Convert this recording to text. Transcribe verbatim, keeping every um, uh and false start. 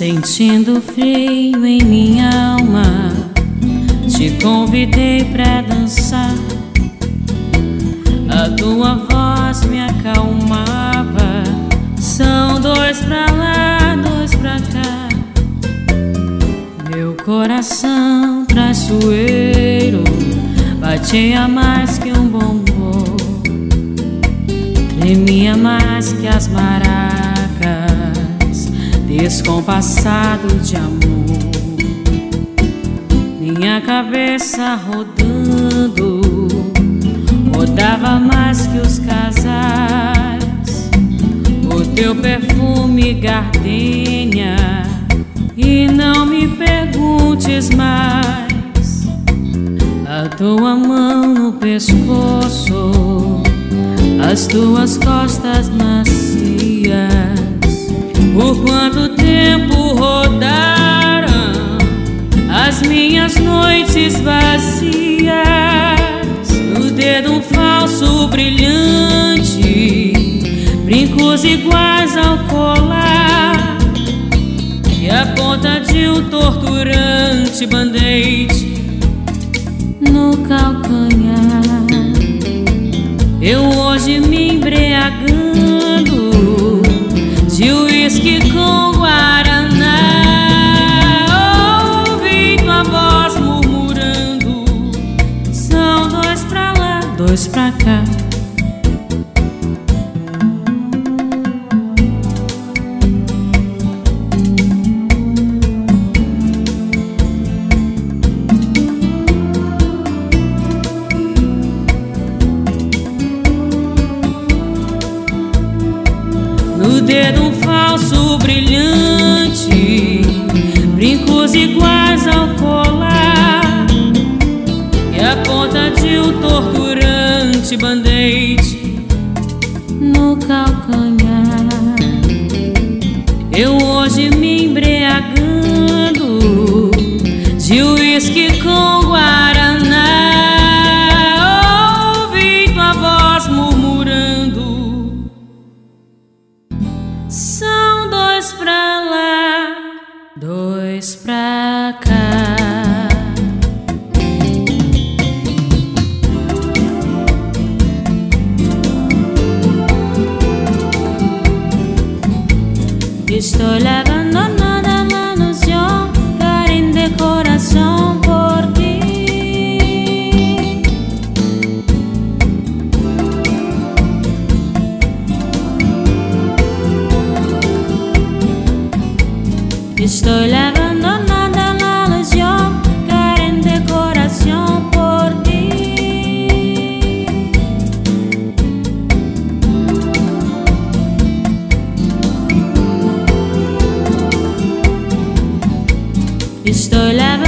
Sentindo frio em minha alma, te convidei pra dançar. A tua voz me acalmava. São dois pra lá, dois pra cá. Meu coração traiçoeiro batia mais que um bombom, tremia mais que as maracas, descompassado de amor. Minha cabeça rodando, rodava mais que os casais. O teu perfume gardenia, e não me perguntes mais. A tua mão no pescoço, as tuas costas macias. Por quanto tempo rodaram as minhas noites vazias? No dedo um falso brilhante, brincos iguais ao colar, e a ponta de um torturante band-aid no calcanhar. Eu hoje me embriagando de uísque com guaraná, ouvindo a voz murmurando: são dois pra lá, dois pra cá. No dedo um falso brilhante, brincos iguais ao colar, e a ponta de um torturante band-aid no calcanhar. Eu hoje me embriagando de uísque com guaraná, ouvindo a voz murmurando: são dois pra lá, dois pra cá. Estoy lavando nada la ilusión, cariño de corazón por ti. Estoy lavando nada la ilusión, cariño de corazón por ti. Estoy lavando